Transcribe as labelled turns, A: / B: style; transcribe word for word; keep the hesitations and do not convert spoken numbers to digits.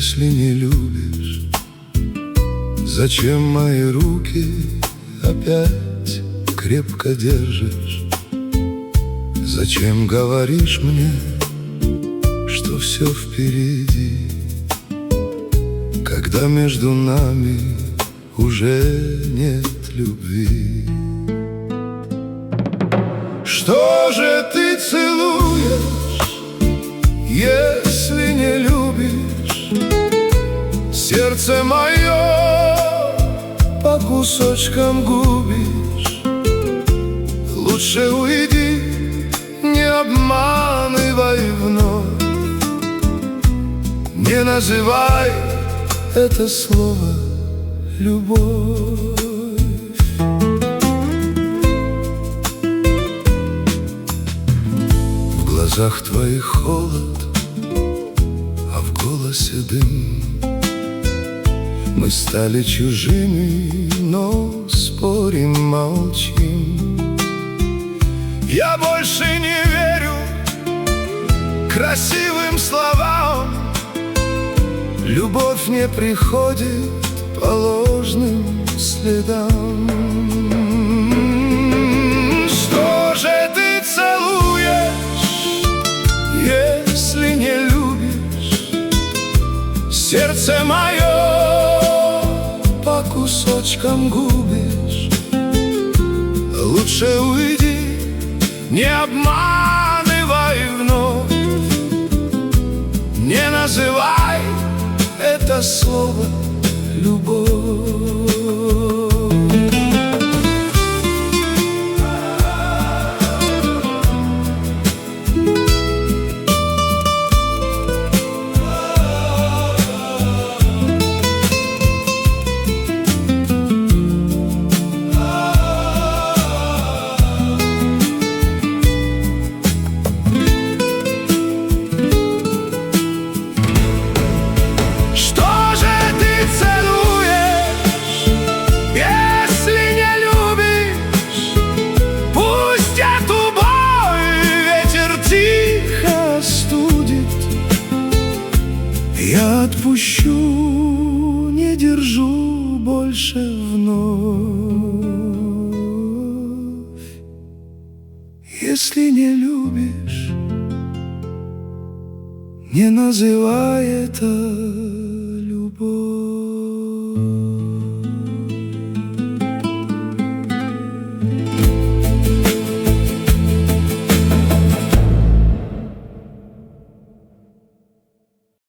A: Если не любишь, зачем мои руки опять крепко держишь? Зачем говоришь мне, что все впереди, когда между нами уже нет любви? Что же ты целуешь, если не любишь? Сердце мое по кусочкам губишь. Лучше уйди, не обманывай вновь. Не называй это слово любовь. В глазах твоих холод, а в голосе дым. Мы стали чужими, но спорим, молчим. Я больше не верю красивым словам. Любовь не приходит по ложным следам. Что же ты целуешь, если не любишь? Сердце мое по кусочкам губишь. Лучше уйди, не обманывай вновь. Не называй это слово любовь. Я отпущу, не держу больше вновь. Если не любишь, не называй это любовь.